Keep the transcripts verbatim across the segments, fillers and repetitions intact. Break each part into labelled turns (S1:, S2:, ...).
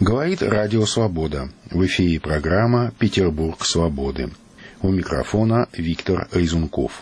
S1: Говорит Радио Свобода. В эфире программа «Петербург свободы». У микрофона Виктор Резунков.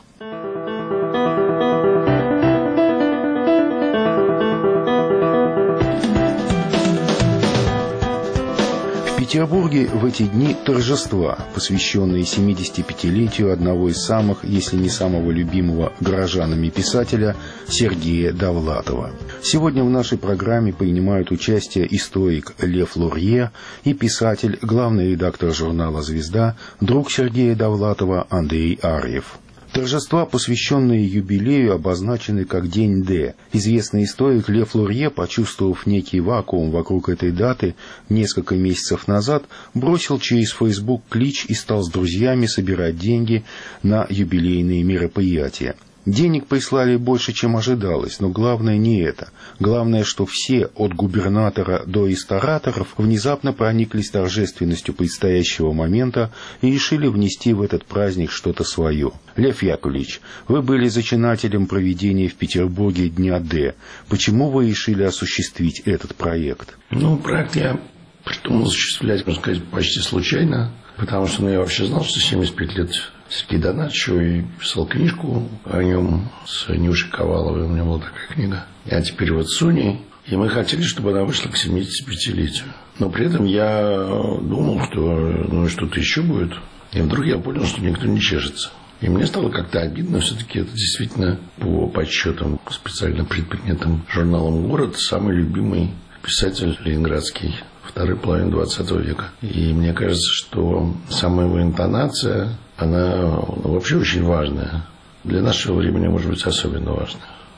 S1: В Петербурге в эти дни торжества, посвященные семидесятипятилетию одного из самых, если не самого любимого горожанами писателя Сергея Довлатова. Сегодня в нашей программе принимают участие историк Лев Лурье и писатель, главный редактор журнала «Звезда», друг Сергея Довлатова Андрей Арьев. Торжества, посвященные юбилею, обозначены как День Д. Известный историк Лев Лурье, почувствовав некий вакуум вокруг этой даты, несколько месяцев назад бросил через Facebook клич и стал с друзьями собирать деньги на юбилейные мероприятия. Денег прислали больше, чем ожидалось, но главное не это. Главное, что все, от губернатора до рестораторов, внезапно прониклись торжественностью предстоящего момента и решили внести в этот праздник что-то свое. Лев Яковлевич, вы были зачинателем проведения в Петербурге Дня Д. Почему вы решили осуществить этот проект?
S2: Ну, проект я придумал осуществлять, можно сказать, почти случайно, потому что ну, я вообще знал, что семьдесят пять лет Сергею Донатовичу, и писал книжку о нем с Нюшей Коваловой, у меня была такая книга. А теперь вот с Соней. И мы хотели, чтобы она вышла к семидесятипятилетию. Но при этом я думал, что ну, что-то еще будет. И вдруг я понял, что никто не чешется. И мне стало как-то обидно. Все-таки это действительно по подсчетам, специально предпринятым журналом «Город», самый любимый писатель ленинградский второй половины двадцатого века. И мне кажется, что сама его интонация, она вообще очень важная. Для нашего времени, может быть, особенно важная.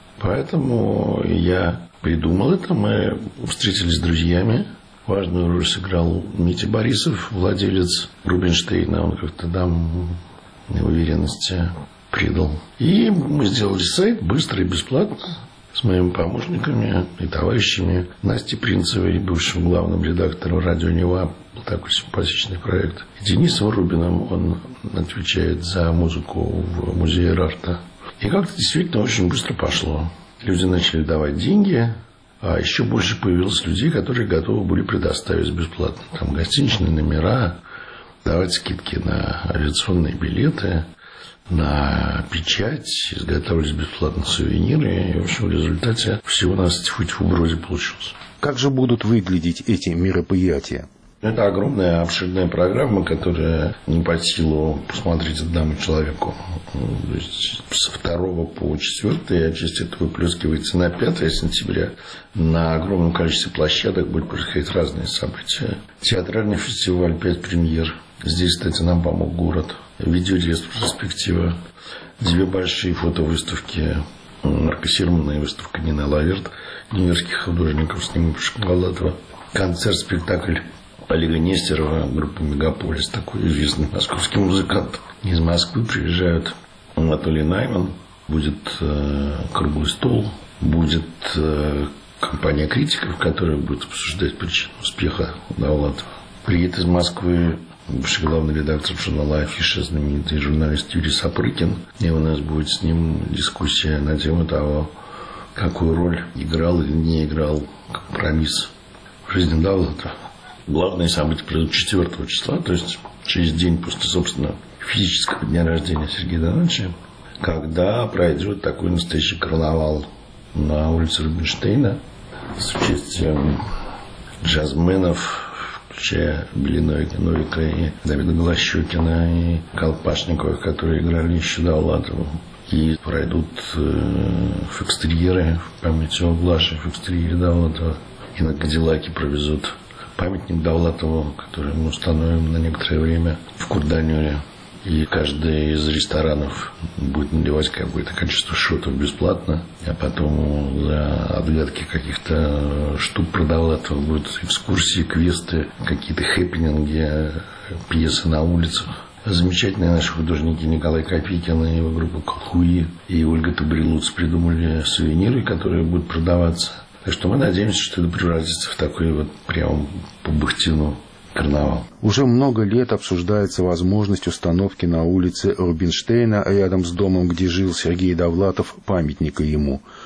S2: Поэтому я придумал это. Мы встретились с друзьями. Важную роль сыграл Митя Борисов, владелец Рубинштейна. Он как-то там неуверенности придал. И мы сделали сайт быстро и бесплатно с моими помощниками и товарищами Настей Принцевой, бывшим главным редактором «Радио Нева». Был такой симпатичный проект. И Денисом Рубиным, он отвечает за музыку в музее Рарта. И как-то действительно очень быстро пошло. Люди начали давать деньги, а еще больше появилось людей, которые готовы были предоставить бесплатно. Там гостиничные номера, давать скидки на авиационные билеты, на печать, изготавливались бесплатно сувениры. И, в общем, в результате всего у нас тьфу-тьфу вроде получилось.
S1: Как же будут выглядеть эти мероприятия?
S2: Это огромная, обширная программа, которая не под силу посмотреть одному человеку. То есть со второго по четвёртое, а часть этого выплескивается на пятое сентября. На огромном количестве площадок будет происходить разные события. Театральный фестиваль, пять премьер. Здесь, кстати, нам помог город. Видеоретроспектива. Две большие фотовыставки. Марка Сирмана и выставка Нины Лаверт, нью-йоркских художников, снимавших Довлатова. Концерт-спектакль Олега Нестерова, группа «Мегаполис», такой известный московский музыкант. Из Москвы приезжают Анатолий Найман, будет э, круглый стол, будет э, компания критиков, которая будет обсуждать причину успеха Довлатова. Приедет из Москвы бывший главный редактор журнала «Афиша», знаменитый журналист Юрий Сапрыкин. И у нас будет с ним дискуссия на тему того, какую роль играл или не играл компромисс в жизни Довлатова. Главное событие произойдет четвёртого числа, то есть через день после, собственно, физического дня рождения Сергея Донатовича, когда пройдет такой настоящий карнавал на улице Рубинштейна с участием джазменов, включая Белиновика, Новика и Давида Голощёкина и Колпашникова, которые играли еще Довлатову. И пройдут э, фокстерьеры в память о Глаше, фокстерьере Довлатова. И на Кадиллаке провезут памятник Довлатову, который мы установим на некоторое время в Курданюре. И каждый из ресторанов будет наливать какое-то количество шотов бесплатно. А потом за отгадки каких-то штук про Довлатова будут экскурсии, квесты, какие-то хэппининги, пьесы на улицах. Замечательные наши художники Николай Копейкин и его группа «Колхуи» и Ольга Табрилуц придумали сувениры, которые будут продаваться. Так что мы надеемся, что это превратится в такой вот прям по Бахтину карнавал.
S1: Уже много лет обсуждается возможность установки на улице Рубинштейна, рядом с домом, где жил Сергей Довлатов, памятника ему.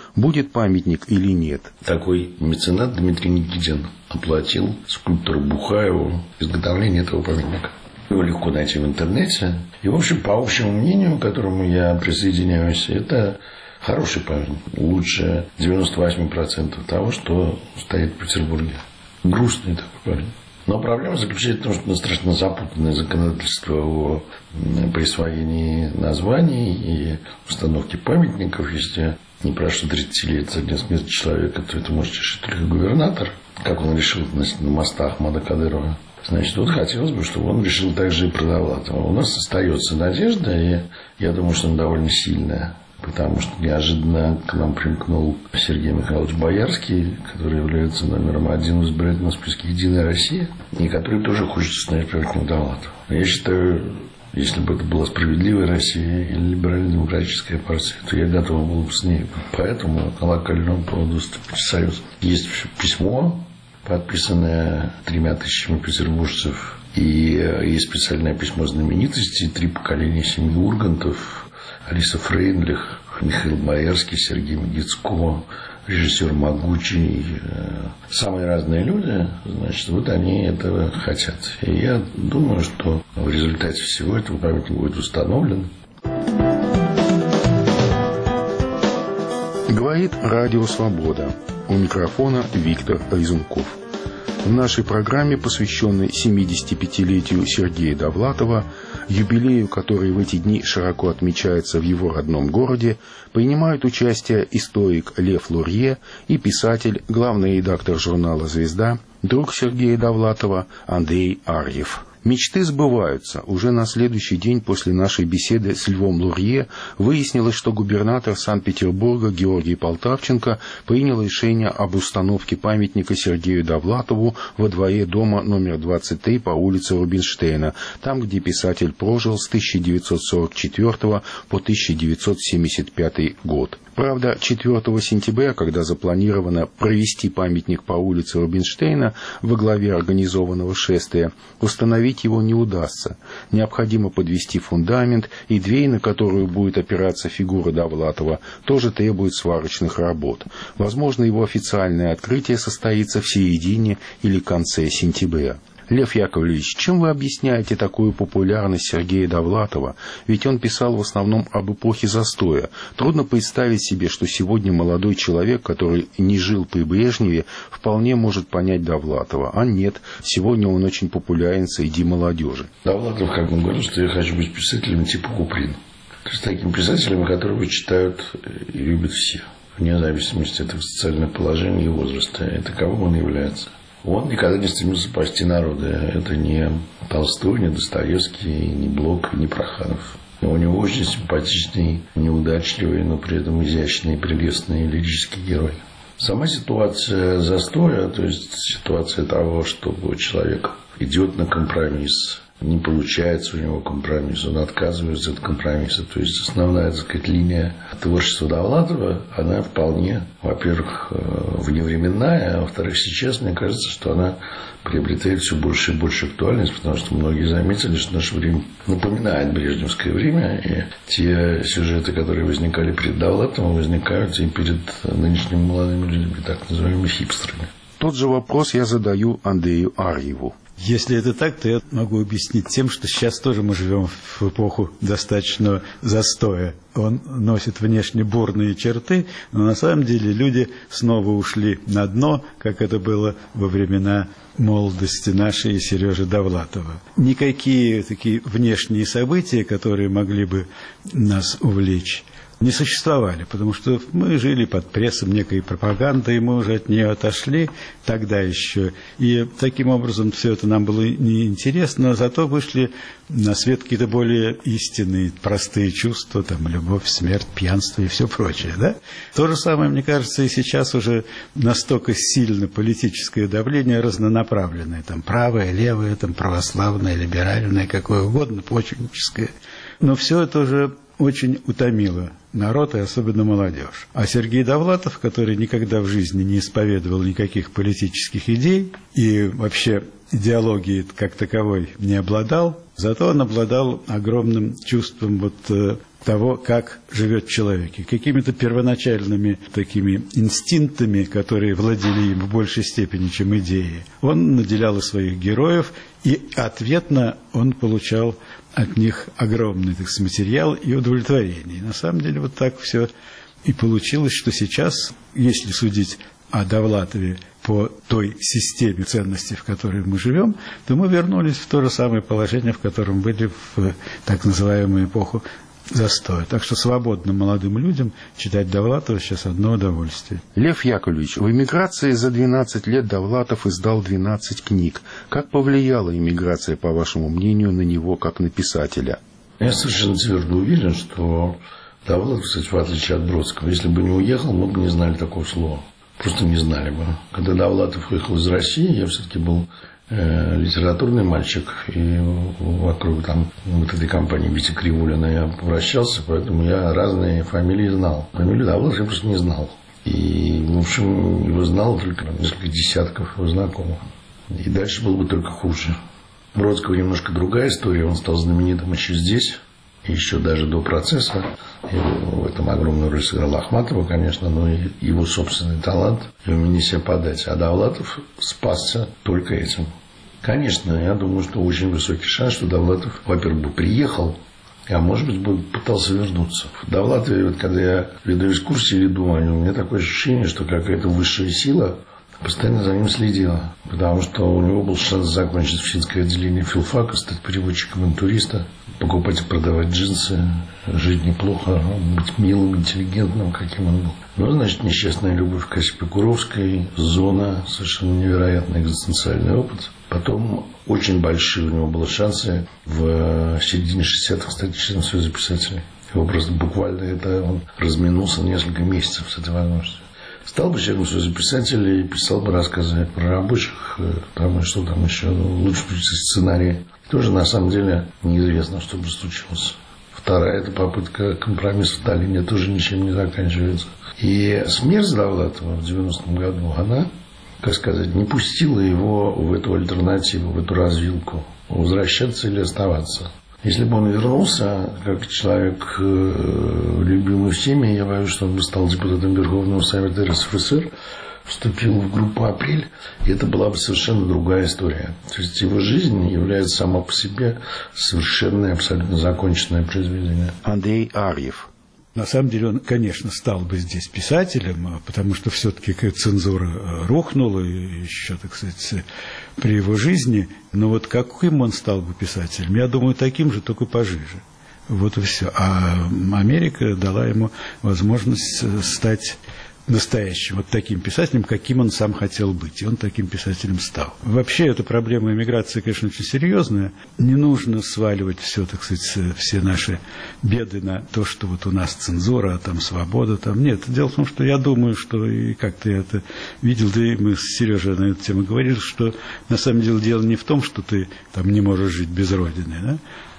S1: будет памятник или нет.
S2: Такой меценат Дмитрий Никитин оплатил скульптору Бухаеву изготовление этого памятника. Его легко найти в интернете. И, в общем, по общему мнению, к которому я присоединяюсь, это хороший памятник. Лучше девяносто восемь процентов того, что стоит в Петербурге. Грустный такой памятник. Но проблема заключается в том, что страшно запутанное законодательство о присвоении названий и установке памятников. Если не прошло тридцать лет со дня смерти человека, то это может решить только губернатор, как он решил относительно моста Ахмада Кадырова. Значит, вот хотелось бы, чтобы он решил также и про Довлатова. У нас остается надежда, и я думаю, что она довольно сильная. Потому что неожиданно к нам примкнул Сергей Михайлович Боярский, который является номером один в избирательном списке «Единая Россия», и который тоже хочет становиться памятником Довлатова. Я считаю, если бы это была справедливая Россия или либерально-демократическая партия, то я готов был бы с ней. Поэтому на локальном поводу вступить в союз. Есть письмо, подписанное тремя тысячами петербуржцев, и есть специальное письмо знаменитостей, три поколения семьи Ургантов, Алиса Фрейндлих, Михаил Боярский, Сергей Мегицко, режиссер Могучий, самые разные люди, значит, вот они этого хотят. И я думаю, что в результате всего этого памятник будет установлен.
S1: Говорит Радио Свобода. У микрофона Виктор Резунков. В нашей программе, посвященной семидесятипятилетию Сергея Довлатова, юбилею, который в эти дни широко отмечается в его родном городе, принимают участие историк Лев Лурье и писатель, главный редактор журнала «Звезда», друг Сергея Довлатова Андрей Арьев. Мечты сбываются. Уже на следующий день после нашей беседы с Львом Лурье выяснилось, что губернатор Санкт-Петербурга Георгий Полтавченко принял решение об установке памятника Сергею Довлатову во дворе дома номер двадцать три по улице Рубинштейна, там, где писатель прожил с тысяча девятьсот сорок четвёртого по тысяча девятьсот семьдесят пятый год. Правда, четвёртого сентября, когда запланировано провести памятник по улице Рубинштейна во главе организованного шествия, установить его не удастся. Необходимо подвести фундамент, и дверь, на которую будет опираться фигура Довлатова, тоже требует сварочных работ. Возможно, его официальное открытие состоится в середине или конце сентября. Лев Яковлевич, чем вы объясняете такую популярность Сергея Довлатова? Ведь он писал в основном об эпохе застоя. Трудно представить себе, что сегодня молодой человек, который не жил при Брежневе, вполне может понять Довлатова. А нет, сегодня он очень популярен среди молодежи.
S2: Довлатов, как он говорил, что я хочу быть писателем типа Куприн. То есть таким писателем, которого читают и любят все, вне зависимости от социального положения и возраста. И таковым он является. Он никогда не стремился спасти народа. Это не Толстой, не Достоевский, не Блок, не Проханов. У него очень симпатичный, неудачливый, но при этом изящный, прелестный лирический герой. Сама ситуация застоя, то есть ситуация того, что человек идет на компромисс, не получается у него компромисс, он отказывается от компромисса. То есть основная, так сказать, линия творчества Довлатова, она вполне, во-первых, вневременная, а во-вторых, сейчас, мне кажется, что она приобретает все больше и больше актуальность, потому что многие заметили, что наше время напоминает брежневское время, и те сюжеты, которые возникали перед Довлатовым, возникают и перед нынешними молодыми людьми, так называемыми хипстерами.
S1: Тот же вопрос я задаю Андрею Арьеву.
S3: Если это так, то я могу объяснить тем, что сейчас тоже мы живем в эпоху достаточного застоя. Он носит внешне бурные черты, но на самом деле люди снова ушли на дно, как это было во времена молодости нашей и Сережи Довлатова. Никакие такие внешние события, которые могли бы нас увлечь, не существовали, потому что мы жили под прессом некой пропаганды, и мы уже от нее отошли тогда еще. И таким образом все это нам было неинтересно, зато вышли на свет какие-то более истинные, простые чувства, там, любовь, смерть, пьянство и все прочее. Да? То же самое, мне кажется, и сейчас уже настолько сильно политическое давление разнонаправленное, там, правое, левое, там, православное, либеральное, какое угодно, почвенническое. Но все это уже очень утомило народ, и особенно молодежь. А Сергей Довлатов, который никогда в жизни не исповедовал никаких политических идей и вообще идеологии как таковой не обладал, Зато он обладал огромным чувством вот того, как живет человек, и какими-то первоначальными такими инстинктами, которые владели им в большей степени, чем идеи. Он наделял и своих героев, и ответно он получал от них огромный, так сказать, материал и удовлетворение. И на самом деле вот так все и получилось, что сейчас, если судить о Довлатове по той системе ценностей, в которой мы живем, то мы вернулись в то же самое положение, в котором были в так называемую эпоху застоя. Так что свободным молодым людям читать Довлатова сейчас одно удовольствие.
S1: Лев Яковлевич, в эмиграции за двенадцать лет Довлатов издал двенадцать книг. Как повлияла эмиграция, по вашему мнению, на него как на писателя?
S2: Я совершенно твердо уверен, что Довлатов, кстати, в отличие от Бродского, если бы не уехал, мы бы не знали такого слова. Просто не знали бы. Когда Довлатов уехал из России, я все-таки был э, литературный мальчик, и вокруг там вот этой компании Вити Кривулина я вращался, поэтому я разные фамилии знал. Фамилию Довлатова я просто не знал. И, в общем, его знал только несколько десятков его знакомых. И дальше было бы только хуже. Бродского немножко другая история. Он стал знаменитым еще здесь, еще даже до процесса. И в этом огромную роль сыграла Ахматова, конечно, но и его собственный талант и умение себя подать. А Довлатов спасся только этим. Конечно, я думаю, что очень высокий шанс, что Довлатов, во-первых, бы приехал, а может быть, бы пытался вернуться. В Довлатове, вот, когда я веду экскурсии или думаю, у меня такое ощущение, что какая-то высшая сила постоянно за ним следила. Потому что у него был шанс закончить финское отделение филфака, стать переводчиком-интуриста, покупать и продавать джинсы, жить неплохо, быть милым, интеллигентным, каким он был. Ну, значит, несчастная любовь к Осипе Куровской, зона, совершенно невероятный экзистенциальный опыт. Потом очень большие у него были шансы в середине шестидесятых стать членом Союза писателей. Его просто буквально это он разминулся несколько месяцев с этой возможностью. Стал бы членом Союза писателей, писал бы рассказы про рабочих, там и что там еще, лучше сценарии. Тоже на самом деле неизвестно, что бы случилось. Вторая это попытка компромисса в Таллине тоже ничем не заканчивается. И смерть Довлатова в девяностом году, она, как сказать, не пустила его в эту альтернативу, в эту развилку, возвращаться или оставаться. Если бы он вернулся, как человек, любимый всеми, я боюсь, что он бы стал депутатом Верховного Совета эр эс эф эс эр, вступил в группу «Апрель», и это была бы совершенно другая история. То есть его жизнь является сама по себе совершенно абсолютно законченное произведение.
S1: Андрей Арьев.
S3: На самом деле он, конечно, стал бы здесь писателем, потому что все-таки цензура рухнула еще, так сказать, при его жизни. Но вот каким он стал бы писателем? Я думаю, таким же, только пожиже. Вот и все. А Америка дала ему возможность стать настоящим, вот таким писателем, каким он сам хотел быть. И он таким писателем стал. Вообще, эта проблема эмиграции, конечно, очень серьезная. Не нужно сваливать все, так сказать, все наши беды на то, что вот у нас цензура, а там свобода. Там. Нет, дело в том, что я думаю, что и как-то я это видел, да и мы с Сережей на эту тему говорили, что на самом деле дело не в том, что ты там не можешь жить без Родины, да?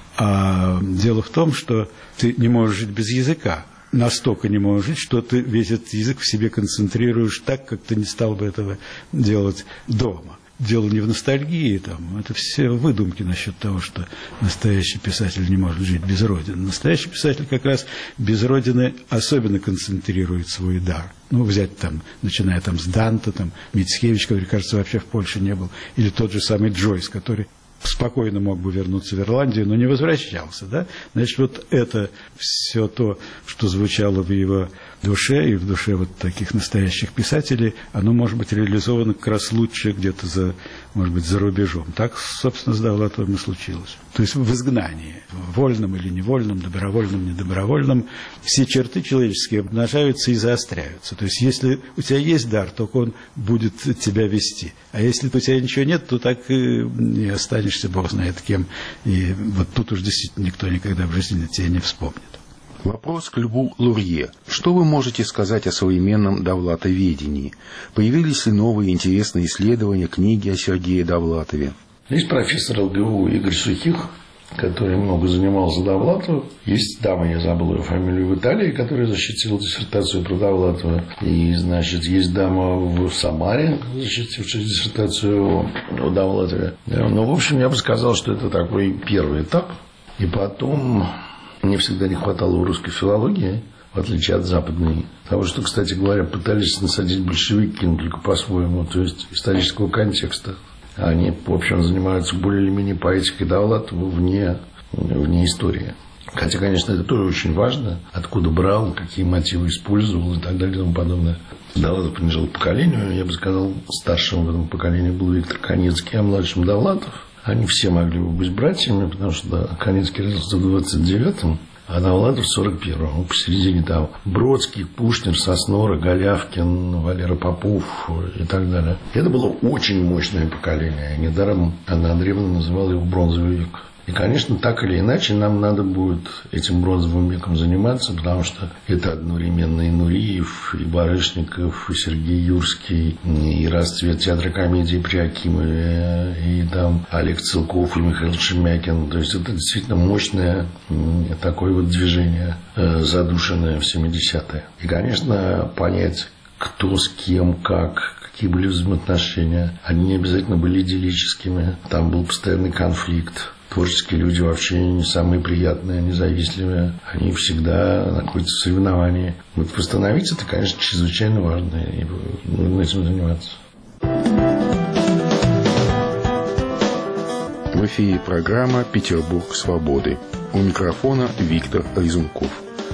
S3: А дело в том, что ты не можешь жить без языка. Настолько не можешь жить, что ты весь этот язык в себе концентрируешь так, как ты не стал бы этого делать дома. Дело не в ностальгии, там, это все выдумки насчет того, что настоящий писатель не может жить без Родины. Настоящий писатель как раз без Родины особенно концентрирует свой дар. Ну, взять там, начиная там с Данте, там, Мицкевич, который, кажется, вообще в Польше не был, или тот же самый Джойс, который спокойно мог бы вернуться в Ирландию, но не возвращался, да? Значит, вот это все то, что звучало в его душе и в душе вот таких настоящих писателей, оно может быть реализовано как раз лучше где-то за, может быть, за рубежом. Так, собственно, с Довлатовым и случилось. То есть в изгнании, вольном или невольном, добровольном, недобровольном, все черты человеческие обнажаются и заостряются. То есть если у тебя есть дар, только он будет тебя вести. А если у тебя ничего нет, то так и не останешься, Бог знает кем. И вот тут уж действительно никто никогда в жизни тебя не вспомнит.
S1: Вопрос к Льву Лурье. Что вы можете сказать о современном довлатоведении? Появились ли новые интересные исследования, книги о Сергее Довлатове?
S2: Есть профессор эл гэ у Игорь Сухих, который много занимался Довлатовым. Есть дама, я забыл ее фамилию, в Италии, которая защитила диссертацию про Довлатова. И, значит, есть дама в Самаре, защитившая диссертацию о Довлатове. Ну, в общем, я бы сказал, что это такой первый этап. И потом мне всегда не хватало в русской филологии, в отличие от западной. Того, что, кстати говоря, пытались насадить большевики, но только по-своему, то есть исторического контекста. Они, в общем, занимаются более или менее поэтикой Довлатова вне, вне истории. Хотя, конечно, это тоже очень важно. Откуда брал, какие мотивы использовал и так далее и тому подобное. Довлатов принадлежал поколению. Я бы сказал, старшим в этом поколении был Виктор Канецкий, а младшим Довлатов. Они все могли бы быть братьями, потому что Канецкий родился в двадцать девятом, а Довлатов в сорок первом. Посередине там Бродский, Кушнер, Соснора, Голявкин, Валера Попов и так далее. Это было очень мощное поколение. Недаром Анна Андреевна называла его «бронзовый век». И, конечно, так или иначе нам надо будет этим бронзовым веком заниматься, потому что это одновременно и Нуриев, и Барышников, и Сергей Юрский, и расцвет театра комедии при Акимове, и там Олег Целков, и Михаил Шемякин. То есть это действительно мощное такое вот движение, задушенное в семидесятые. И, конечно, понять, кто с кем, как, какие были взаимоотношения, они не обязательно были идиллическими. Там был постоянный конфликт. Творческие люди вообще не самые приятные, независимые. Они всегда находятся в соревновании. Вот восстановить это, конечно, чрезвычайно важно. И нужно этим заниматься.
S1: В эфире программа «Петербург свободы». У микрофона Виктор Резунков.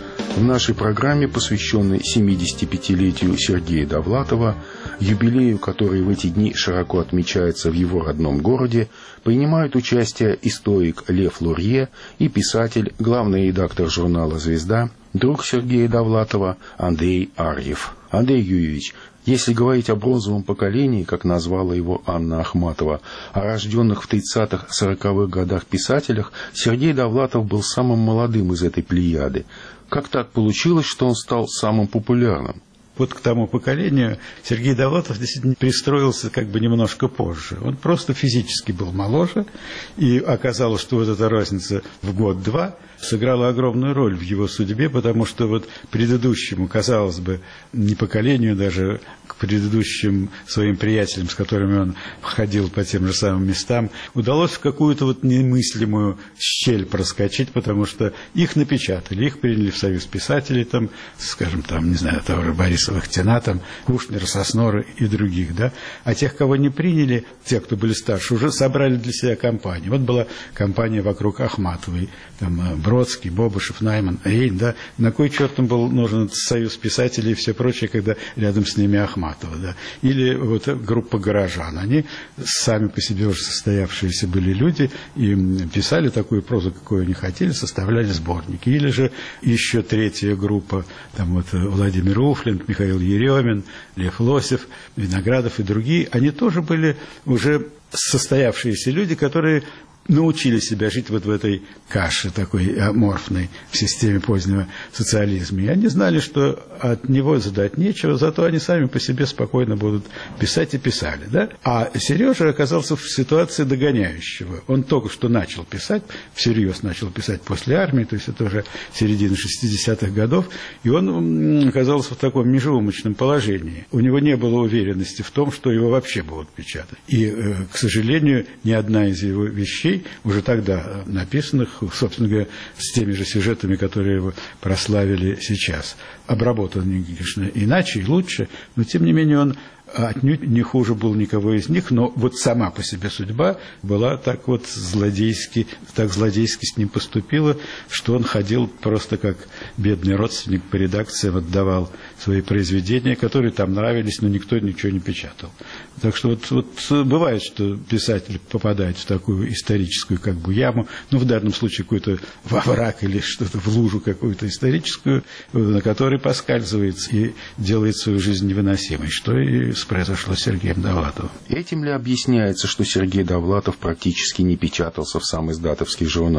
S1: В нашей программе, посвященной семидесятипятилетию Сергея Довлатова, юбилею, который в эти дни широко отмечается в его родном городе, принимают участие историк Лев Лурье и писатель, главный редактор журнала «Звезда», друг Сергея Довлатова Андрей Арьев. Андрей Юрьевич, если говорить о бронзовом поколении, как назвала его Анна Ахматова, о рожденных в тридцатых-сороковых годах писателях, Сергей Довлатов был самым молодым из этой плеяды. Как так получилось, что он стал самым популярным?
S3: Вот к тому поколению Сергей Довлатов действительно пристроился как бы немножко позже. Он просто физически был моложе, и оказалось, что вот эта разница в год-два сыграла огромную роль в его судьбе, потому что вот предыдущему, казалось бы, не поколению, даже к предыдущим своим приятелям, с которыми он ходил по тем же самым местам, удалось в какую-то вот немыслимую щель проскочить, потому что их напечатали, их приняли в Союз писателей, там, скажем, там, не знаю, того же Бориса Вахтина, там, Кушнера, Соснора и других, да, а тех, кого не приняли, те, кто были старше, уже собрали для себя компанию. Вот была компания вокруг Ахматовой, там, Бродский, Бобышев, Найман, Рейн, да, на кой черт им был нужен Союз писателей и все прочее, когда рядом с ними Ахматова, да, или вот группа горожан, они сами по себе уже состоявшиеся были люди и писали такую прозу, какую они хотели, составляли сборники, или же еще третья группа, там вот Владимир Уфлинг, Михаил Еремин, Лев Лосев, Виноградов и другие, они тоже были уже состоявшиеся люди, которые научили себя жить вот в этой каше такой аморфной в системе позднего социализма. И они знали, что от него задать нечего, зато они сами по себе спокойно будут писать и писали. Да? А Сережа оказался в ситуации догоняющего. Он только что начал писать, всерьез начал писать после армии, то есть это уже середина шестидесятых годов, и он оказался в таком межеумочном положении. У него не было уверенности в том, что его вообще будут печатать. И, к сожалению, ни одна из его вещей, уже тогда написанных, собственно говоря, с теми же сюжетами, которые его прославили сейчас, обработан, конечно, иначе и лучше, но тем не менее он отнюдь не хуже был никого из них, но вот сама по себе судьба была так вот злодейски, так злодейски с ним поступила, что он ходил просто как бедный родственник по редакциям, отдавал свои произведения, которые там нравились, но никто ничего не печатал. Так что вот, вот бывает, что писатель попадает в такую историческую как бы яму, ну в данном случае какой-то во враг или что-то в лужу какую-то историческую, на которой поскальзывается и делает свою жизнь невыносимой, что и произошло с Сергеем Довлатовым.
S1: Этим ли объясняется, что Сергей Довлатов практически не печатался в самиздатовских журналах?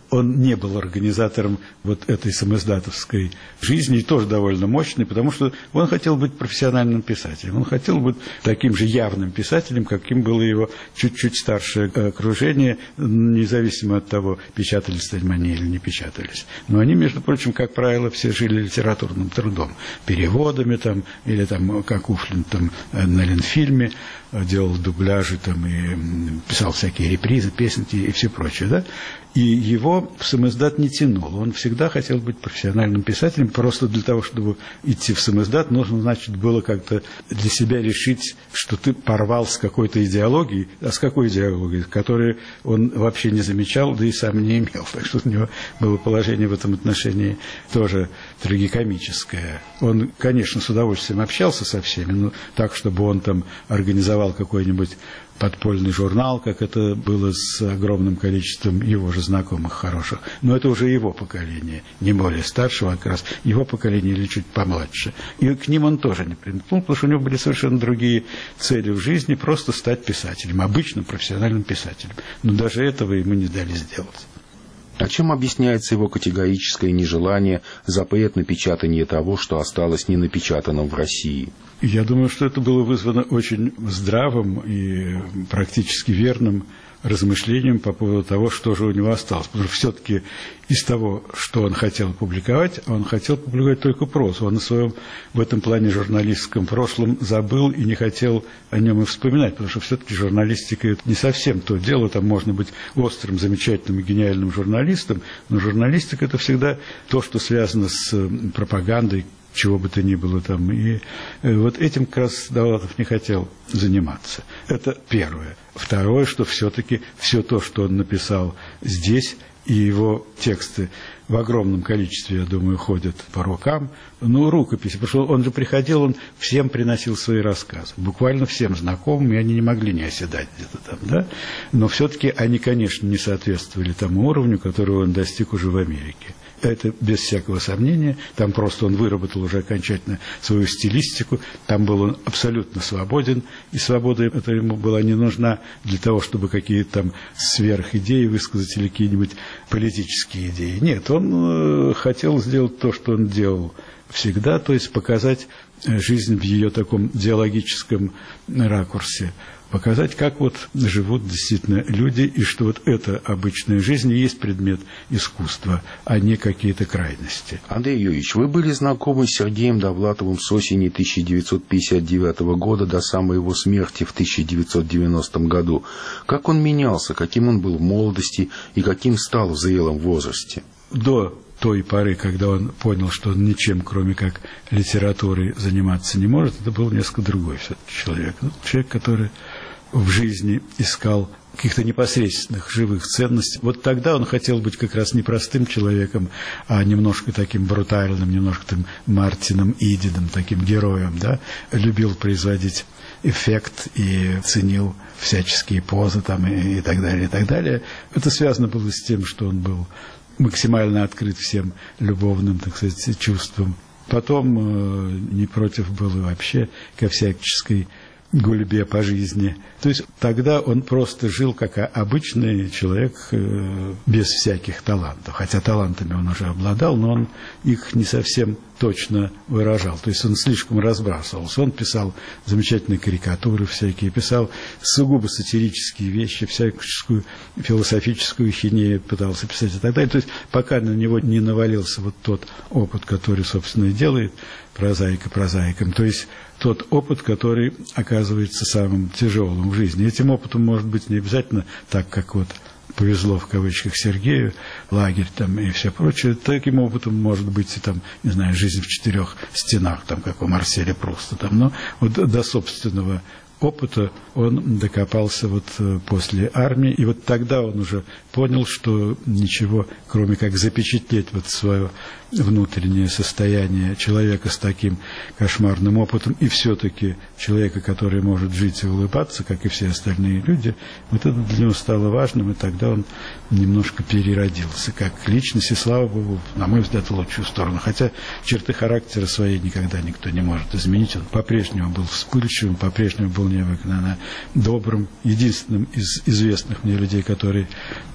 S3: он не был организатором вот этой самоиздатовской жизни, и тоже довольно мощной, потому что он хотел быть профессиональным писателем. Он хотел быть таким же явным писателем, каким было его чуть-чуть старшее окружение, независимо от того, печатались они или не печатались. Но они, между прочим, как правило, все жили литературным трудом, переводами там, или там, как Уфлин там, на Ленфильме делал дубляжи там, и писал всякие репризы, песенки и все прочее, да? И его в самоиздат не тянул. Он всегда хотел быть профессиональным писателем. Просто для того, чтобы идти в самоиздат, нужно, значит, было как-то для себя решить, что ты порвал с какой-то идеологией. А с какой идеологией? Которую он вообще не замечал, да и сам не имел. Так что у него было положение в этом отношении тоже трагикомическое. Он, конечно, с удовольствием общался со всеми, но так, чтобы он там организовал какой-нибудь подпольный журнал, как это было с огромным количеством его же знакомых хороших. Но это уже его поколение, не более старшего, а как раз его поколение или чуть помладше. И к ним он тоже не примкнул, потому что у него были совершенно другие цели в жизни, просто стать писателем, обычным профессиональным писателем. Но даже этого ему не дали сделать.
S1: А чем объясняется его категорическое нежелание запрет напечатания того, что осталось ненапечатанным в России?
S3: Я думаю, что это было вызвано очень здравым и практически верным размышлением по поводу того, что же у него осталось. Потому что все-таки из того, что он хотел публиковать, он хотел публиковать только прозу. Он о своем в этом плане журналистском прошлом забыл и не хотел о нем и вспоминать, потому что все-таки журналистика – это не совсем то дело. Там можно быть острым, замечательным и гениальным журналистом, но журналистика – это всегда то, что связано с пропагандой, чего бы то ни было там. И вот этим как раз Довлатов не хотел заниматься. Это первое. Второе, что все-таки все то, что он написал здесь, и его тексты в огромном количестве, я думаю, ходят по рукам, ну, рукописи, потому что он же приходил, он всем приносил свои рассказы, буквально всем знакомым, и они не могли не оседать где-то там, да, но все-таки они, конечно, не соответствовали тому уровню, которого он достиг уже в Америке. Это без всякого сомнения. Там просто он выработал уже окончательно свою стилистику. Там был он абсолютно свободен. И свобода эта ему была не нужна для того, чтобы какие-то там сверхидеи высказать или какие-нибудь политические идеи. Нет, он хотел сделать то, что он делал всегда, то есть показать жизнь в ее таком диалогическом ракурсе. Показать, как вот живут действительно люди, и что вот эта обычная жизнь и есть предмет искусства, а не какие-то крайности.
S1: Андрей Юрьевич, вы были знакомы с Сергеем Довлатовым с осени тысяча девятьсот пятьдесят девятого года до самой его смерти в тысяча девятьсот девяностом году. Как он менялся, каким он был в молодости и каким стал в зрелом возрасте?
S3: До той поры, когда он понял, что он ничем, кроме как литературой, заниматься не может, это был несколько другой все-таки человек. Человек, который в жизни искал каких-то непосредственных живых ценностей. Вот тогда он хотел быть как раз не простым человеком, а немножко таким брутальным, немножко там Мартином Идидом, таким героем, да, любил производить эффект и ценил всяческие позы там и, и так далее, и так далее. Это связано было с тем, что он был максимально открыт всем любовным, так сказать, чувствам. Потом э, не против был и вообще ко всяческой гульбе по жизни. То есть тогда он просто жил как обычный человек э, без всяких талантов. Хотя талантами он уже обладал, но он их не совсем точно выражал. То есть он слишком разбрасывался. Он писал замечательные карикатуры всякие, писал сугубо сатирические вещи, всякую философическую хинею пытался писать и так далее. То есть пока на него не навалился вот тот опыт, который, собственно, и делает прозаика прозаиком. То есть тот опыт, который оказывается самым тяжелым в жизни. Этим опытом может быть не обязательно так, как вот повезло в кавычках Сергею, лагерь там и все прочее. Таким опытом может быть и там, не знаю, жизнь в четырех стенах, там, как у Марселя Пруста. Там. Но вот до собственного опыта он докопался вот после армии, и вот тогда он уже понял, что ничего, кроме как запечатлеть вот свое внутреннее состояние человека с таким кошмарным опытом, и все-таки человека, который может жить и улыбаться, как и все остальные люди, вот это для него стало важным, и тогда он немножко переродился как личность, и, слава Богу, на мой взгляд, в лучшую сторону. Хотя черты характера своей никогда никто не может изменить. Он по-прежнему был вспыльчивым, по-прежнему был необыкновенно добрым. Единственным из известных мне людей, который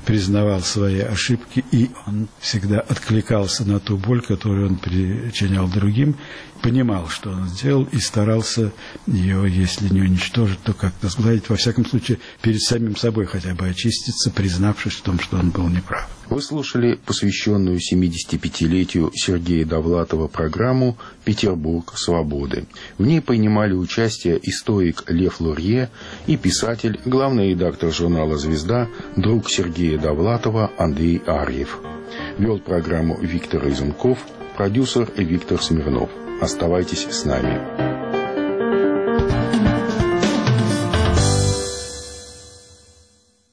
S3: признавал свои ошибки, и он всегда откликался на ту боль, которую он причинял другим, понимал, что он сделал, и старался ее, если не уничтожить, то как-то сгладить, во всяком случае, перед самим собой хотя бы очиститься, признавшись в том, что он был неправ.
S1: Вы слушали посвященную семидесятипятилетию Сергея Довлатова программу «Петербург свободы». В ней принимали участие историк Лев Лурье и писатель, главный редактор журнала «Звезда», друг Сергея Довлатова Андрей Арьев. Вел программу Виктор Изунков, продюсер Виктор Смирнов. Оставайтесь с нами.